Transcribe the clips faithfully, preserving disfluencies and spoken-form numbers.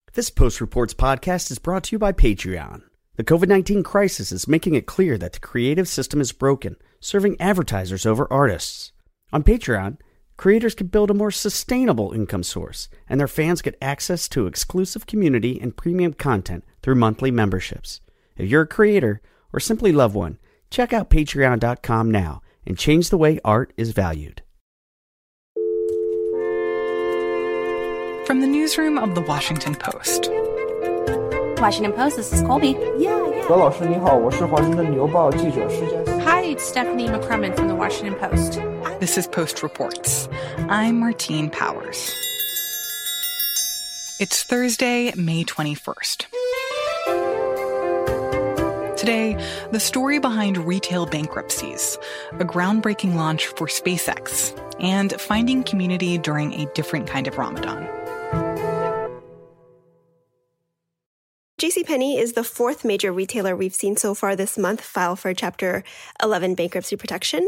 This Post Reports podcast is brought to you by Patreon. The covid nineteen crisis is making it clear that the creative system is broken, serving advertisers over artists. On Patreon, creators can build a more sustainable income source, and their fans get access to exclusive community and premium content through monthly memberships. If you're a creator or simply love one, check out patreon dot com now and change the way art is valued. From the newsroom of The Washington Post. Washington Post, this is Colby. Yeah, yeah. 何老师你好，我是华盛顿邮报记者施佳。 Hi, it's Stephanie McCrumman from The Washington Post. This is Post Reports. I'm Martine Powers. It's Thursday, May twenty-first. Today, the story behind retail bankruptcies, a groundbreaking launch for SpaceX, and finding community during a different kind of Ramadan. JCPenney is the fourth major retailer we've seen so far this month file for Chapter eleven bankruptcy protection.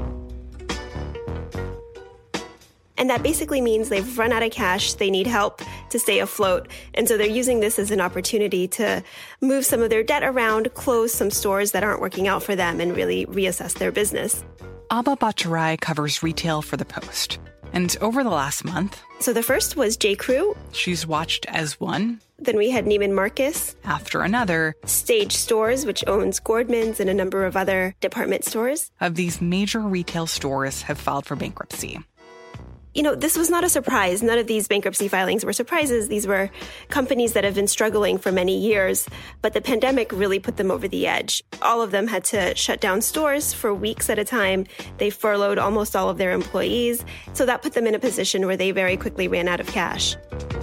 And that basically means they've run out of cash, they need help to stay afloat, and so they're using this as an opportunity to move some of their debt around, close some stores that aren't working out for them, and really reassess their business. Abha Bhattarai covers retail for The Post. And over the last month... So the first was J. Crew. She's watched as one. Then we had Neiman Marcus. After another. Stage Stores, which owns Gordman's and a number of other department stores. Of these major retail stores have filed for bankruptcy. You know, this was not a surprise. None of these bankruptcy filings were surprises. These were companies that have been struggling for many years, but the pandemic really put them over the edge. All of them had to shut down stores for weeks at a time. They furloughed almost all of their employees. So that put them in a position where they very quickly ran out of cash.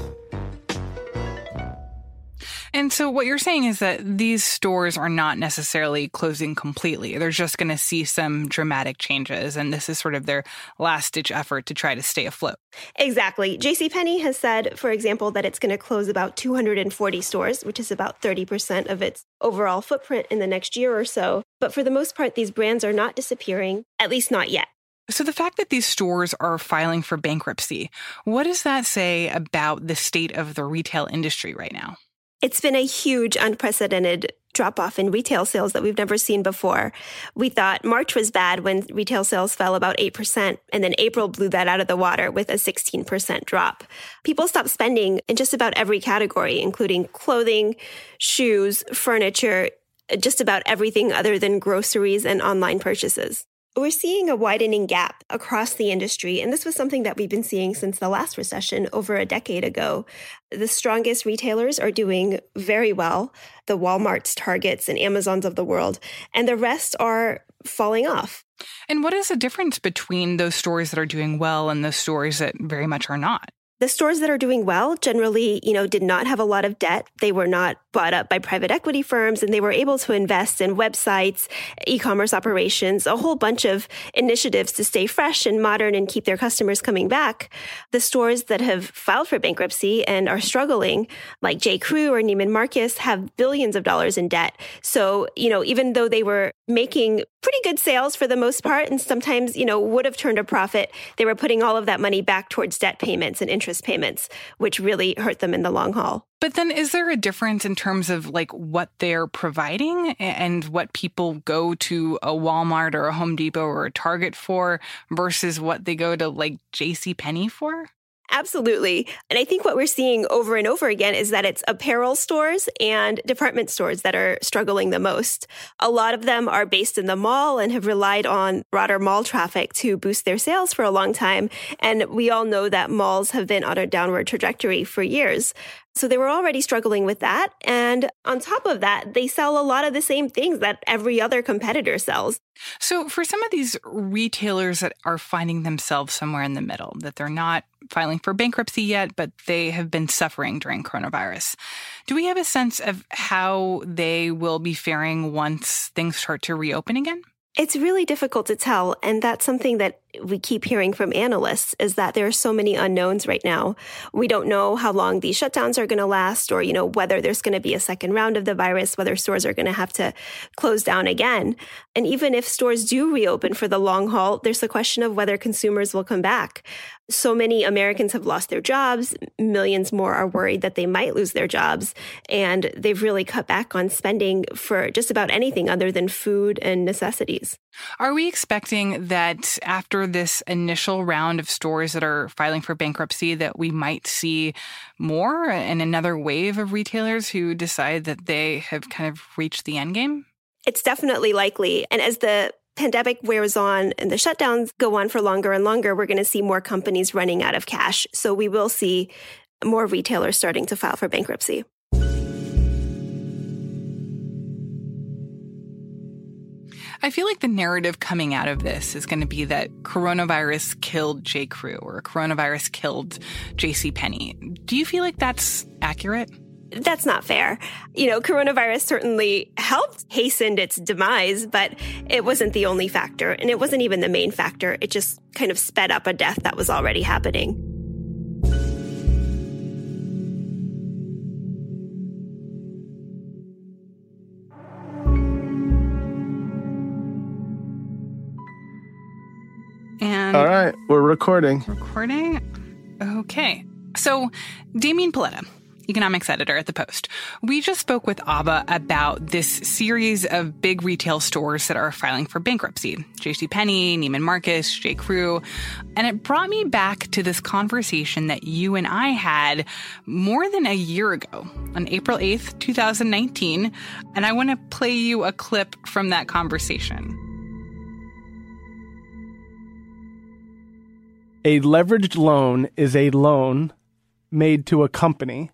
And so what you're saying is that these stores are not necessarily closing completely. They're just going to see some dramatic changes, and this is sort of their last-ditch effort to try to stay afloat. Exactly. JCPenney has said, for example, that it's going to close about two hundred forty stores, which is about thirty percent of its overall footprint in the next year or so. But for the most part, these brands are not disappearing, at least not yet. So the fact that these stores are filing for bankruptcy, what does that say about the state of the retail industry right now? It's been a huge, unprecedented drop-off in retail sales that we've never seen before. We thought March was bad when retail sales fell about eight percent, and then April blew that out of the water with a sixteen percent drop. People stopped spending in just about every category, including clothing, shoes, furniture, just about everything other than groceries and online purchases. We're seeing a widening gap across the industry, and this was something that we've been seeing since the last recession over a decade ago. The strongest retailers are doing very well, the Walmarts, Targets, and Amazons of the world, and the rest are falling off. And what is the difference between those stores that are doing well and those stores that very much are not? The stores that are doing well generally, you know, did not have a lot of debt. They were not bought up by private equity firms, and they were able to invest in websites, e-commerce operations, a whole bunch of initiatives to stay fresh and modern and keep their customers coming back. The stores that have filed for bankruptcy and are struggling, like J. Crew or Neiman Marcus, have billions of dollars in debt. So, you know, even though they were making pretty good sales for the most part, and sometimes, you know, would have turned a profit, they were putting all of that money back towards debt payments and interest payments, which really hurt them in the long haul. But then is there a difference in terms of like what they're providing and what people go to a Walmart or a Home Depot or a Target for versus what they go to like JCPenney for? Absolutely. And I think what we're seeing over and over again is that it's apparel stores and department stores that are struggling the most. A lot of them are based in the mall and have relied on broader mall traffic to boost their sales for a long time. And we all know that malls have been on a downward trajectory for years. So they were already struggling with that. And on top of that, they sell a lot of the same things that every other competitor sells. So for some of these retailers that are finding themselves somewhere in the middle, that they're not filing for bankruptcy yet, but they have been suffering during coronavirus, do we have a sense of how they will be faring once things start to reopen again? It's really difficult to tell, and that's something that we keep hearing from analysts is that there are so many unknowns right now. We don't know how long these shutdowns are going to last, or, you know, whether there's going to be a second round of the virus, whether stores are going to have to close down again. And even if stores do reopen for the long haul, there's the question of whether consumers will come back. So many Americans have lost their jobs. Millions more are worried that they might lose their jobs. And they've really cut back on spending for just about anything other than food and necessities. Are we expecting that after this initial round of stores that are filing for bankruptcy that we might see more and another wave of retailers who decide that they have kind of reached the end game? It's definitely likely. And as the pandemic wears on and the shutdowns go on for longer and longer, we're going to see more companies running out of cash. So we will see more retailers starting to file for bankruptcy. I feel like the narrative coming out of this is going to be that coronavirus killed J. Crew or coronavirus killed JCPenney. Do you feel like that's accurate? That's not fair. You know, coronavirus certainly helped hasten its demise, but it wasn't the only factor, and it wasn't even the main factor. It just kind of sped up a death that was already happening. And all right, we're recording. Recording? Okay. So, Damian Paletta, economics editor at The Post. We just spoke with Ava about this series of big retail stores that are filing for bankruptcy. JCPenney, Neiman Marcus, J. Crew. And it brought me back to this conversation that you and I had more than a year ago on April eighth, twenty nineteen. And I want to play you a clip from that conversation. A leveraged loan is a loan made to a company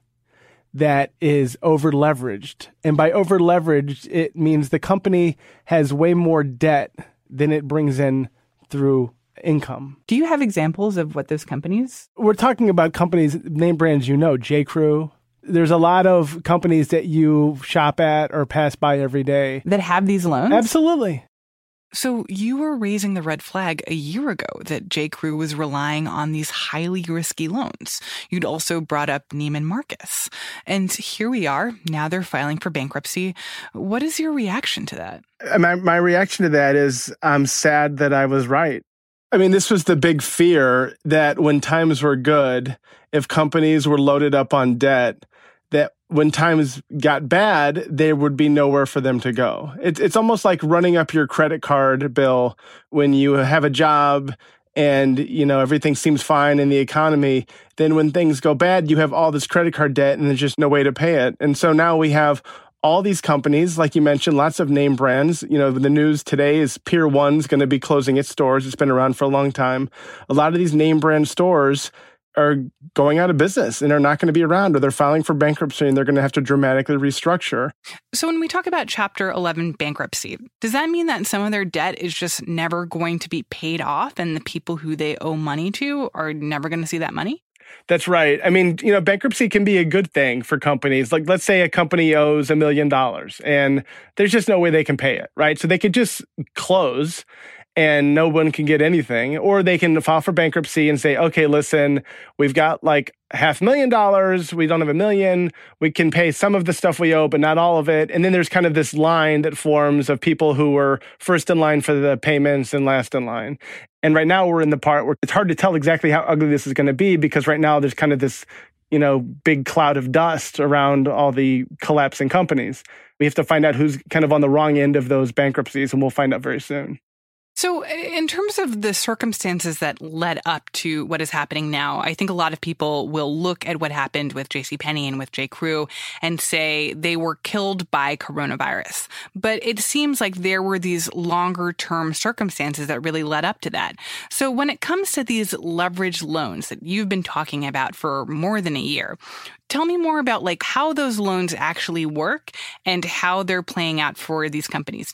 that is over-leveraged. And by over-leveraged, it means the company has way more debt than it brings in through income. Do you have examples of what those companies? We're talking about companies, name brands you know, J. Crew. There's a lot of companies that you shop at or pass by every day. That have these loans? Absolutely. So you were raising the red flag a year ago that J. Crew was relying on these highly risky loans. You'd also brought up Neiman Marcus. And here we are. Now they're filing for bankruptcy. What is your reaction to that? My, my reaction to that is I'm sad that I was right. I mean, this was the big fear that when times were good, if companies were loaded up on debt, that when times got bad, there would be nowhere for them to go. It's it's almost like running up your credit card bill when you have a job and, you know, everything seems fine in the economy. Then when things go bad, you have all this credit card debt and there's just no way to pay it. And so now we have all these companies, like you mentioned, lots of name brands. You know, the news today is Pier one's going to be closing its stores. It's been around for a long time. A lot of these name brand stores are going out of business and are not going to be around, or they're filing for bankruptcy and they're going to have to dramatically restructure. So when we talk about Chapter eleven bankruptcy, does that mean that some of their debt is just never going to be paid off and the people who they owe money to are never going to see that money? That's right. I mean, you know, bankruptcy can be a good thing for companies. Like, let's say a company owes a million dollars and there's just no way they can pay it, right? So they could just close and no one can get anything. Or they can file for bankruptcy and say, okay, listen, we've got like half a million dollars. We don't have a million. We can pay some of the stuff we owe, but not all of it. And then there's kind of this line that forms of people who were first in line for the payments and last in line. And right now we're in the part where it's hard to tell exactly how ugly this is going to be, because right now there's kind of this, you know, big cloud of dust around all the collapsing companies. We have to find out who's kind of on the wrong end of those bankruptcies, and we'll find out very soon. So in terms of the circumstances that led up to what is happening now, I think a lot of people will look at what happened with JCPenney and with J. Crew and say they were killed by coronavirus. But it seems like there were these longer term circumstances that really led up to that. So when it comes to these leveraged loans that you've been talking about for more than a year, tell me more about like how those loans actually work and how they're playing out for these companies now.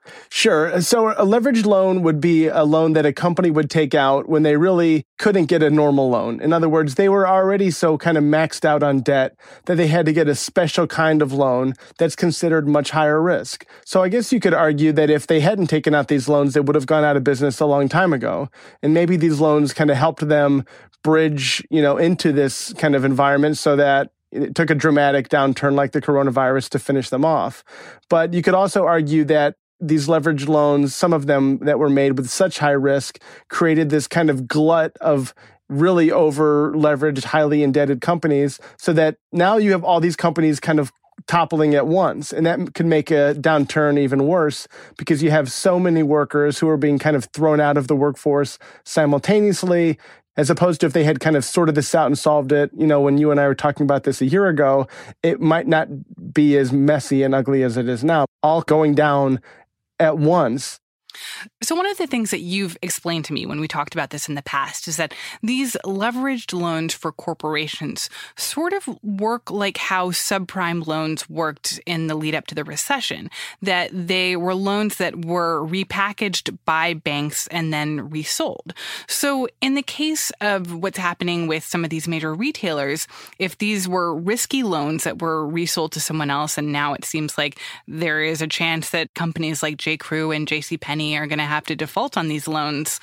Sure. So a leveraged loan would be a loan that a company would take out when they really couldn't get a normal loan. In other words, they were already so kind of maxed out on debt that they had to get a special kind of loan that's considered much higher risk. So I guess you could argue that if they hadn't taken out these loans, they would have gone out of business a long time ago. And maybe these loans kind of helped them bridge, you know, into this kind of environment so that it took a dramatic downturn like the coronavirus to finish them off. But you could also argue that these leveraged loans, some of them that were made with such high risk, created this kind of glut of really over leveraged, highly indebted companies, so that now you have all these companies kind of toppling at once. And that can make a downturn even worse because you have so many workers who are being kind of thrown out of the workforce simultaneously, as opposed to if they had kind of sorted this out and solved it. You know, when you and I were talking about this a year ago, it might not be as messy and ugly as it is now, all going down at once. So one of the things that you've explained to me when we talked about this in the past is that these leveraged loans for corporations sort of work like how subprime loans worked in the lead up to the recession, that they were loans that were repackaged by banks and then resold. So in the case of what's happening with some of these major retailers, if these were risky loans that were resold to someone else, and now it seems like there is a chance that companies like J. Crew and JCPenney are going to have to default on these loans,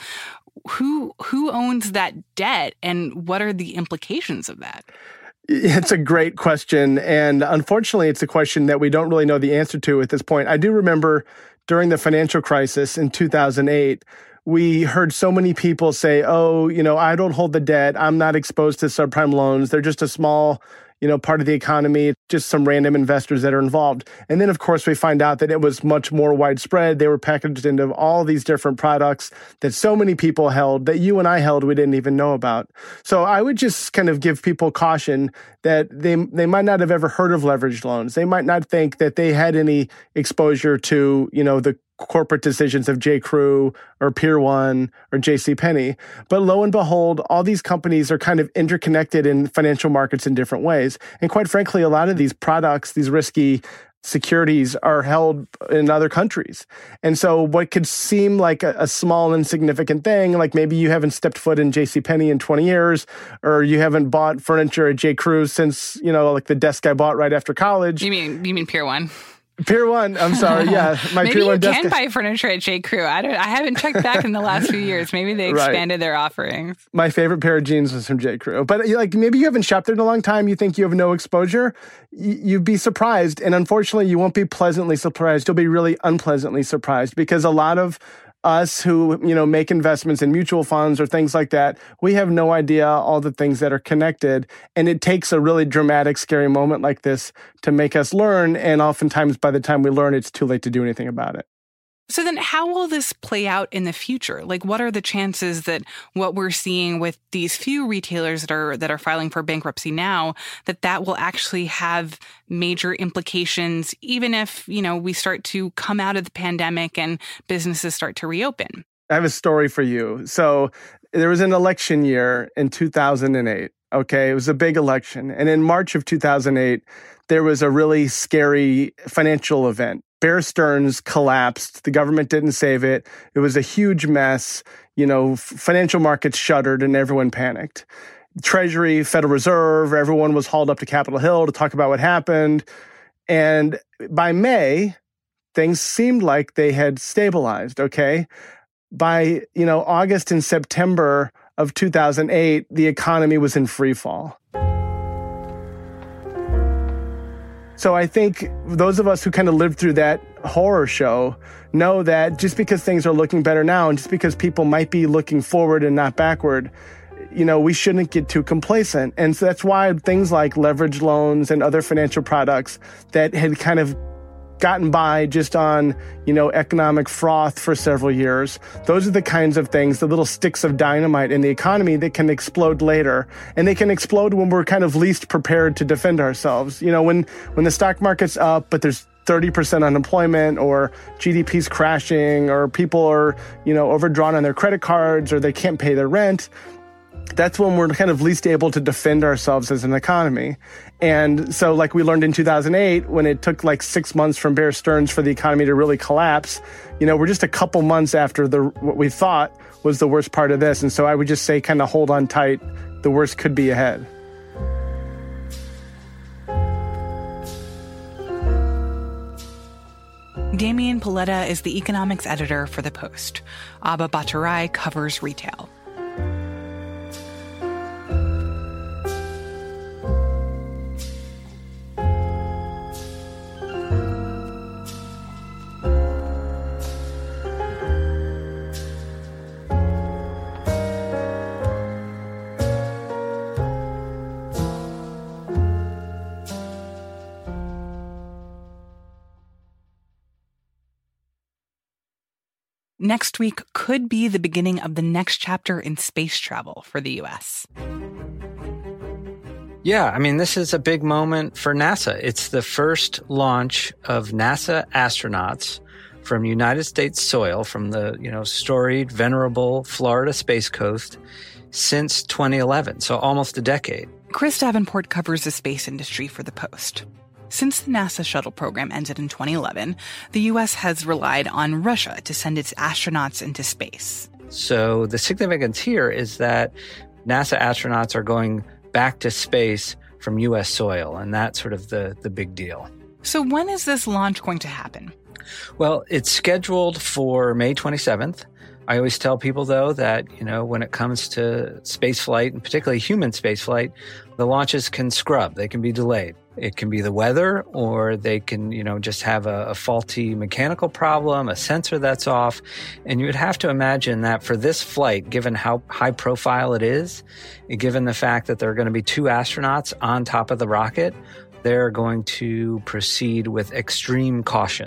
who who owns that debt and what are the implications of that? It's a great question. And unfortunately, it's a question that we don't really know the answer to at this point. I do remember during the financial crisis in two thousand eight, we heard so many people say, oh, you know, I don't hold the debt. I'm not exposed to subprime loans. They're just a small, you know, part of the economy, just some random investors that are involved. And then, of course, we find out that it was much more widespread. They were packaged into all these different products that so many people held, that you and I held, we didn't even know about. So I would just kind of give people caution that they they might not have ever heard of leveraged loans. They might not think that they had any exposure to, you know, the corporate decisions of J. Crew or Pier one or JCPenney. But lo and behold, all these companies are kind of interconnected in financial markets in different ways. And quite frankly, a lot of these products, these risky securities, are held in other countries. And so what could seem like a, a small, insignificant thing, like maybe you haven't stepped foot in JCPenney in twenty years, or you haven't bought furniture at J. Crew since, you know, like the desk I bought right after college. You mean, you mean Pier one? Pier one, I'm sorry, yeah. My Maybe Pier one you can desk. buy furniture at J. Crew. I don't. I haven't checked back in the last few years. Maybe they expanded right. their offerings. My favorite pair of jeans was from J. Crew. But like maybe you haven't shopped there in a long time. You think you have no exposure. Y- you'd be surprised. And unfortunately, you won't be pleasantly surprised. You'll be really unpleasantly surprised because a lot of us who, you know, make investments in mutual funds or things like that, we have no idea all the things that are connected. And it takes a really dramatic, scary moment like this to make us learn. And oftentimes by the time we learn, it's too late to do anything about it. So then how will this play out in the future? Like, what are the chances that what we're seeing with these few retailers that are that are filing for bankruptcy now, that that will actually have major implications, even if, you know, we start to come out of the pandemic and businesses start to reopen? I have a story for you. So there was an election year in two thousand eight. Okay, it was a big election. And in March of two thousand eight, there was a really scary financial event. Bear Stearns collapsed. The government didn't save it. It was a huge mess. You know, financial markets shuttered and everyone panicked. Treasury, Federal Reserve, everyone was hauled up to Capitol Hill to talk about what happened. And by May, things seemed like they had stabilized, okay? By, you know, August and September of two thousand eight, the economy was in free fall. So I think those of us who kind of lived through that horror show know that just because things are looking better now and just because people might be looking forward and not backward, you know, we shouldn't get too complacent. And so that's why things like leveraged loans and other financial products that had kind of gotten by just on, you know, economic froth for several years. Those are the kinds of things, the little sticks of dynamite in the economy that can explode later. And they can explode when we're kind of least prepared to defend ourselves. You know, when, when the stock market's up, but there's thirty percent unemployment, or G D P's crashing, or people are, you know, overdrawn on their credit cards, or they can't pay their rent. that's when we're kind of least able to defend ourselves as an economy. And so like we learned in two thousand eight, when it took like six months from Bear Stearns for the economy to really collapse, you know, we're just a couple months after the what we thought was the worst part of this. And so I would just say kind of hold on tight. The worst could be ahead. Damian Paletta is the economics editor for The Post. Abba Bhattarai covers retail. Next week could be the beginning of the next chapter in space travel for the U S. Yeah, I mean, this is a big moment for NASA. It's the first launch of NASA astronauts from United States soil, from the, you know, storied, venerable Florida Space Coast since twenty eleven, so almost a decade. Chris Davenport covers the space industry for The Post. Since the NASA shuttle program ended in twenty eleven, the U S has relied on Russia to send its astronauts into space. So the significance here is that NASA astronauts are going back to space from U S soil, and that's sort of the, the big deal. So when is this launch going to happen? Well, it's scheduled for May twenty-seventh. I always tell people, though, that, you know, when it comes to space flight, and particularly human space flight, the launches can scrub. They can be delayed. It can be the weather, or they can, you know, just have a, a faulty mechanical problem, a sensor that's off. And you would have to imagine that for this flight, given how high profile it is, given the fact that there are going to be two astronauts on top of the rocket, they're going to proceed with extreme caution.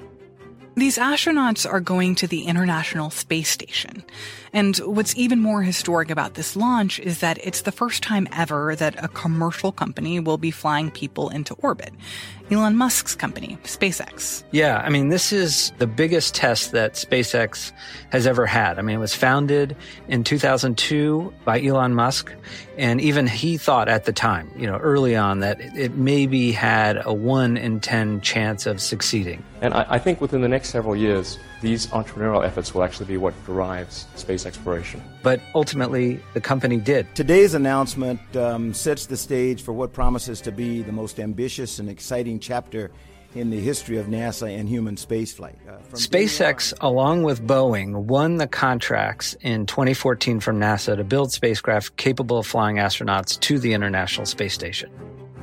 These astronauts are going to the International Space Station. And what's even more historic about this launch is that it's the first time ever that a commercial company will be flying people into orbit. Elon Musk's company, SpaceX. Yeah, I mean, this is the biggest test that SpaceX has ever had. I mean, it was founded in two thousand two by Elon Musk, and even he thought at the time, you know, early on, that it maybe had a one in ten chance of succeeding. And I, I think within the next several years, these entrepreneurial efforts will actually be what drives space exploration. But ultimately, the company did. Today's announcement um, sets the stage for what promises to be the most ambitious and exciting chapter in the history of NASA and human spaceflight. Uh, SpaceX, along with Boeing, won the contracts in twenty fourteen from NASA to build spacecraft capable of flying astronauts to the International Space Station.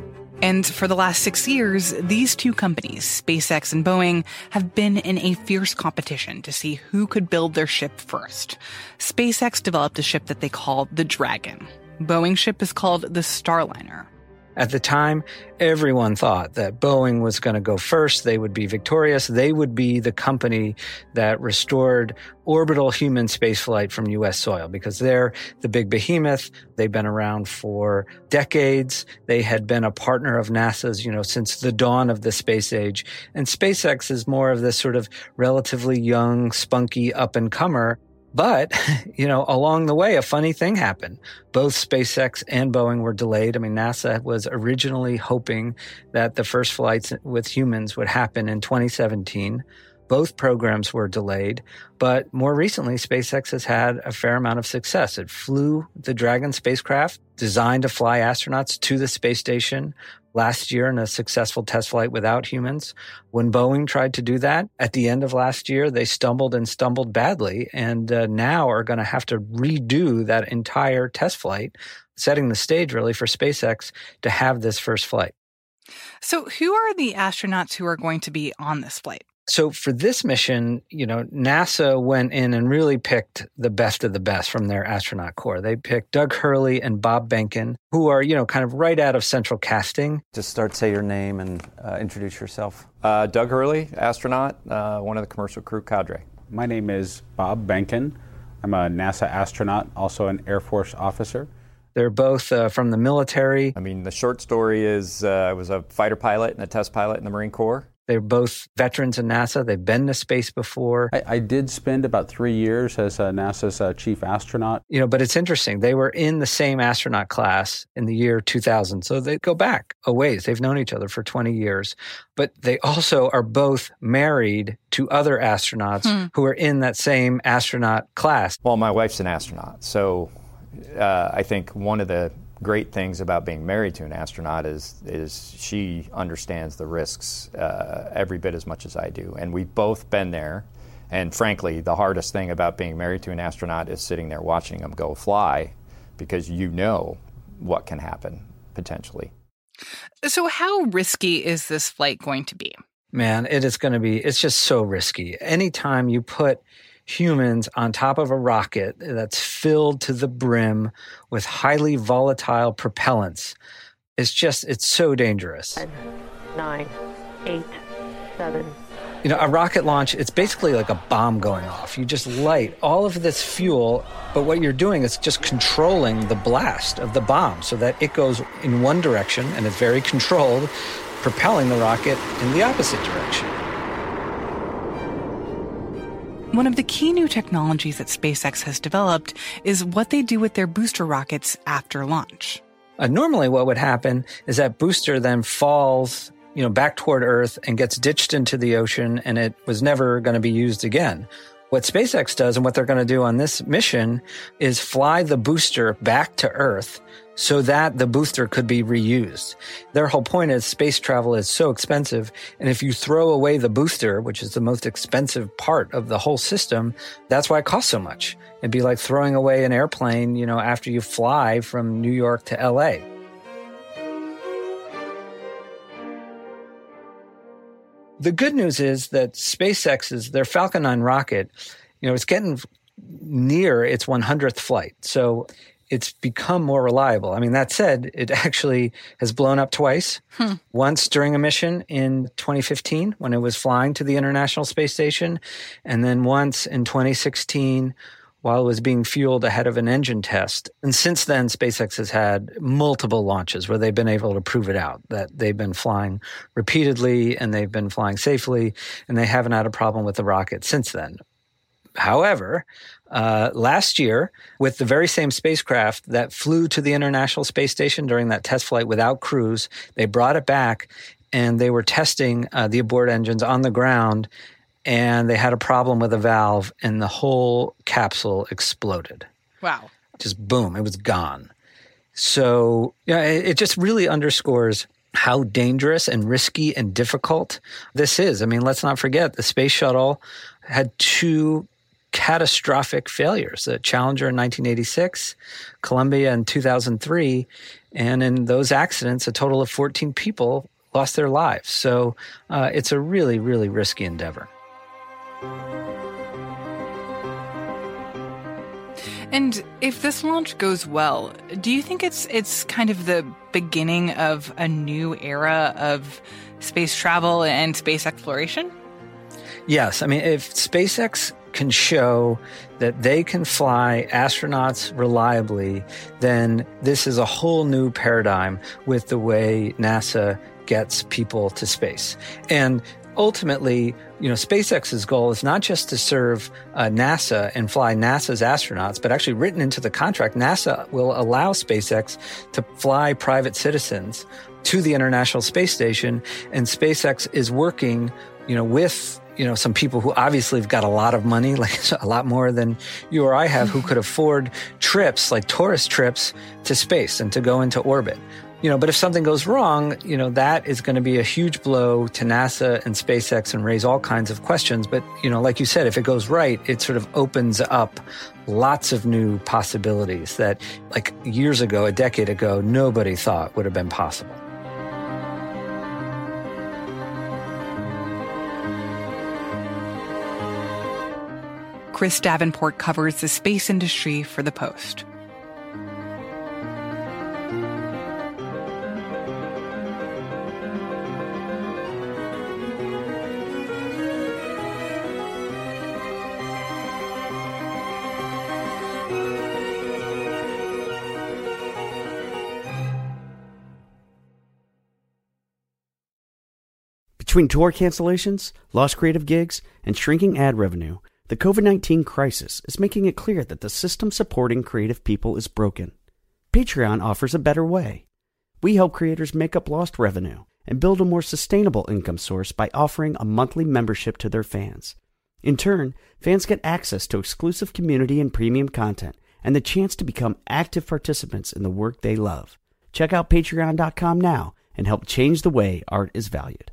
And for the last six years, these two companies, SpaceX and Boeing, have been in a fierce competition to see who could build their ship first. SpaceX developed a ship that they called the Dragon. Boeing's ship is called the Starliner. At the time, everyone thought that Boeing was going to go first. They would be victorious. They would be the company that restored orbital human spaceflight from U S soil, because they're the big behemoth. They've been around for decades. They had been a partner of NASA's, you know, since the dawn of the space age. And SpaceX is more of this sort of relatively young, spunky up-and-comer. But, you know, along the way, a funny thing happened. Both SpaceX and Boeing were delayed. I mean, NASA was originally hoping that the first flights with humans would happen in twenty seventeen. Both programs were delayed. But more recently, SpaceX has had a fair amount of success. It flew the Dragon spacecraft designed to fly astronauts to the space station last year in a successful test flight without humans. When Boeing tried to do that at the end of last year, they stumbled and stumbled badly, and uh, now are going to have to redo that entire test flight, setting the stage really for SpaceX to have this first flight. So who are the astronauts who are going to be on this flight? So for this mission, you know, NASA went in and really picked the best of the best from their astronaut corps. They picked Doug Hurley and Bob Behnken, who are, you know, kind of right out of central casting. Just start, say your name and uh, introduce yourself. Uh, Doug Hurley, astronaut, uh, one of the commercial crew cadre. My name is Bob Behnken. I'm a NASA astronaut, also an Air Force officer. They're both uh, from the military. I mean, the short story is uh, I was a fighter pilot and a test pilot in the Marine Corps. They're both veterans in NASA. They've been to space before. I, I did spend about three years as uh, NASA's uh, chief astronaut. You know, but it's interesting. They were in the same astronaut class in the year two thousand. So they go back a ways. They've known each other for twenty years. But they also are both married to other astronauts hmm. who are in that same astronaut class. Well, my wife's an astronaut. So uh, I think one of the great things about being married to an astronaut is is she understands the risks uh, every bit as much as I do. And we've both been there. And frankly, the hardest thing about being married to an astronaut is sitting there watching them go fly, because you know what can happen potentially. So how risky is this flight going to be? Man, it is going to be, it's just so risky. Anytime you put humans on top of a rocket that's filled to the brim with highly volatile propellants, it's just, it's so dangerous. Ten, nine, eight, seven. You know, a rocket launch, it's basically like a bomb going off. You just light all of this fuel, but what you're doing is just controlling the blast of the bomb so that it goes in one direction and it's very controlled, propelling the rocket in the opposite direction. One of the key new technologies that SpaceX has developed is what they do with their booster rockets after launch. Uh, normally what would happen is that booster then falls, you know, back toward Earth and gets ditched into the ocean, and it was never going to be used again. What SpaceX does and what they're going to do on this mission is fly the booster back to Earth so that the booster could be reused. Their whole point is space travel is so expensive, and if you throw away the booster, which is the most expensive part of the whole system, that's why it costs so much. It'd be like throwing away an airplane, you know, after you fly from New York to L A. The good news is that SpaceX's, their Falcon nine rocket, you know, it's getting near its one hundredth flight. So it's become more reliable. I mean, that said, it actually has blown up twice. Hmm. Once during a mission in twenty fifteen when it was flying to the International Space Station, and then once in twenty sixteen while it was being fueled ahead of an engine test. And since then, SpaceX has had multiple launches where they've been able to prove it out, that they've been flying repeatedly and they've been flying safely, and they haven't had a problem with the rocket since then. However, uh, last year, with the very same spacecraft that flew to the International Space Station during that test flight without crews, they brought it back and they were testing uh, the abort engines on the ground, and they had a problem with a valve and the whole capsule exploded. Wow. Just boom, it was gone. So yeah, it, it just really underscores how dangerous and risky and difficult this is. I mean, let's not forget the space shuttle had two catastrophic failures, the Challenger in nineteen eighty-six, Columbia in two thousand three, and in those accidents, a total of fourteen people lost their lives. So uh, it's a really, really risky endeavor. And if this launch goes well, do you think it's it's kind of the beginning of a new era of space travel and space exploration? Yes. I mean, if SpaceX can show that they can fly astronauts reliably, then this is a whole new paradigm with the way NASA gets people to space. And ultimately, you know, SpaceX's goal is not just to serve uh, NASA and fly NASA's astronauts, but actually written into the contract, NASA will allow SpaceX to fly private citizens to the International Space Station. And SpaceX is working, you know, with, you know, some people who obviously have got a lot of money, like a lot more than you or I have, who could afford trips, like tourist trips to space and to go into orbit. You know, but if something goes wrong, you know, that is going to be a huge blow to NASA and SpaceX and raise all kinds of questions. But, you know, like you said, if it goes right, it sort of opens up lots of new possibilities that, like years ago, a decade ago, nobody thought would have been possible. Chris Davenport covers the space industry for The Post. Between tour cancellations, lost creative gigs, and shrinking ad revenue, the COVID nineteen crisis is making it clear that the system supporting creative people is broken. Patreon offers a better way. We help creators make up lost revenue and build a more sustainable income source by offering a monthly membership to their fans. In turn, fans get access to exclusive community and premium content and the chance to become active participants in the work they love. Check out patreon dot com now and help change the way art is valued.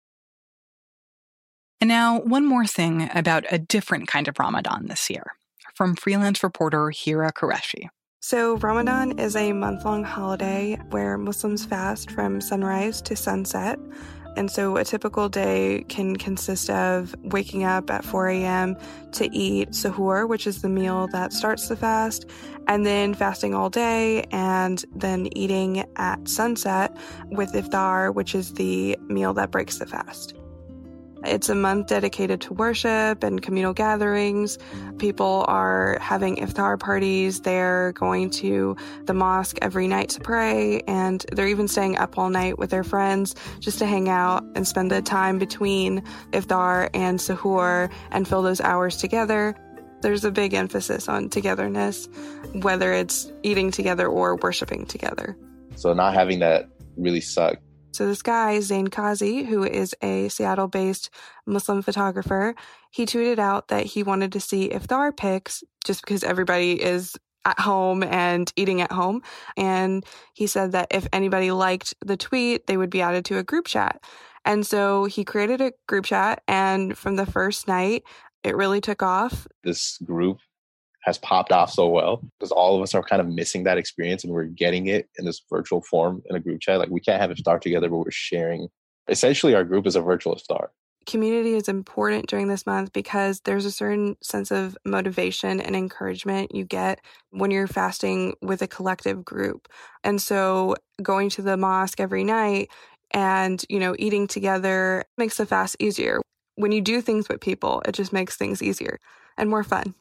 And now, one more thing about a different kind of Ramadan this year, from freelance reporter Hira Qureshi. So Ramadan is a month-long holiday where Muslims fast from sunrise to sunset. And so a typical day can consist of waking up at four a.m. to eat suhoor, which is the meal that starts the fast, and then fasting all day, and then eating at sunset with iftar, which is the meal that breaks the fast. It's a month dedicated to worship and communal gatherings. People are having iftar parties. They're going to the mosque every night to pray, and they're even staying up all night with their friends just to hang out and spend the time between iftar and suhoor and fill those hours together. There's a big emphasis on togetherness, whether it's eating together or worshiping together. So not having that really sucked. So this guy, Zain Kazi, who is a Seattle-based Muslim photographer, he tweeted out that he wanted to see iftar pics just because everybody is at home and eating at home. And he said that if anybody liked the tweet, they would be added to a group chat. And so he created a group chat, and from the first night, it really took off. This group has popped off so well because all of us are kind of missing that experience, and we're getting it in this virtual form in a group chat. Like, we can't have iftar together, but we're sharing. Essentially, our group is a virtual iftar. Community is important during this month because there's a certain sense of motivation and encouragement you get when you're fasting with a collective group. And so going to the mosque every night and, you know, eating together makes the fast easier. When you do things with people, it just makes things easier and more fun.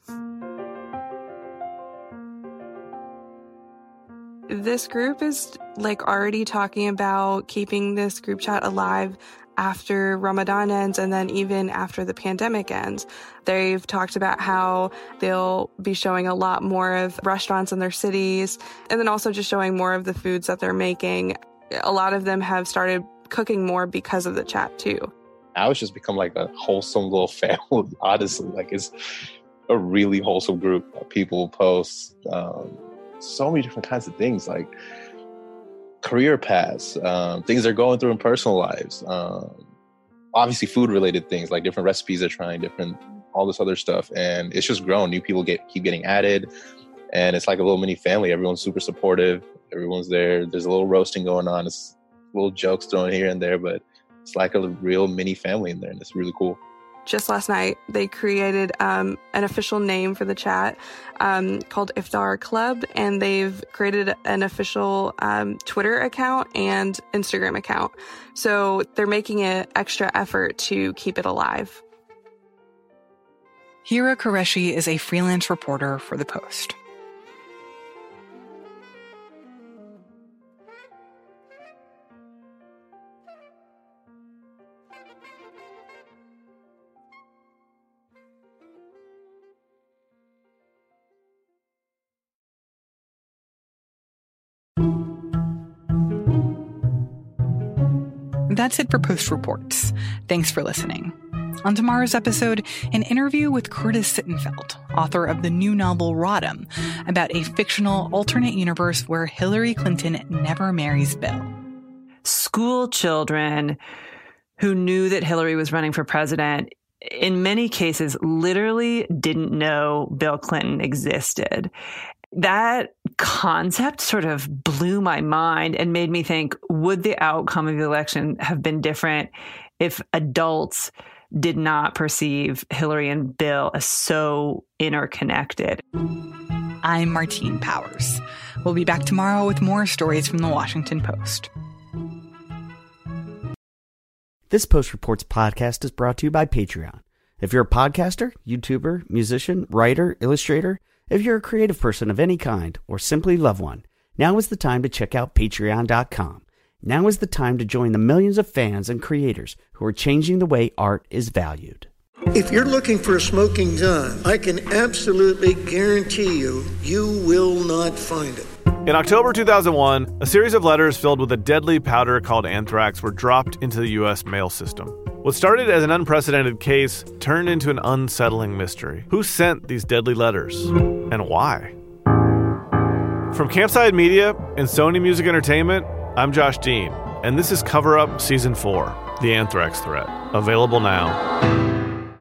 This group is like already talking about keeping this group chat alive after Ramadan ends and then even after the pandemic ends. They've talked about how they'll be showing a lot more of restaurants in their cities and then also just showing more of the foods that they're making. A lot of them have started cooking more because of the chat too. Now it's just become like a wholesome little family, honestly. Like, it's a really wholesome group. People post um, so many different kinds of things, like career paths, um, things they're going through in personal lives, um, obviously food-related things, like different recipes they're trying, different, all this other stuff. And it's just grown. New people get keep getting added. And it's like a little mini family. Everyone's super supportive. Everyone's there. There's a little roasting going on. It's little jokes thrown here and there, but it's like a real mini family in there, and it's really cool. Just last night, they created um, an official name for the chat um, called Iftar Club, and they've created an official um, Twitter account and Instagram account. So they're making an extra effort to keep it alive. Hira Qureshi is a freelance reporter for The Post. That's it for Post Reports. Thanks for listening. On tomorrow's episode, an interview with Curtis Sittenfeld, author of the new novel Rodham, about a fictional alternate universe where Hillary Clinton never marries Bill. School children who knew that Hillary was running for president, in many cases, literally didn't know Bill Clinton existed. That concept sort of blew my mind and made me think, would the outcome of the election have been different if adults did not perceive Hillary and Bill as so interconnected? I'm Martine Powers. We'll be back tomorrow with more stories from the Washington Post. This Post Reports podcast is brought to you by Patreon. If you're a podcaster, YouTuber, musician, writer, illustrator, if you're a creative person of any kind, or simply love one, now is the time to check out patreon dot com. Now is the time to join the millions of fans and creators who are changing the way art is valued. If you're looking for a smoking gun, I can absolutely guarantee you, you will not find it. In October two thousand one, a series of letters filled with a deadly powder called anthrax were dropped into the U S mail system. What started as an unprecedented case turned into an unsettling mystery. Who sent these deadly letters? And why? From Campside Media and Sony Music Entertainment, I'm Josh Dean, and this is Cover Up Season four, The Anthrax Threat, available now.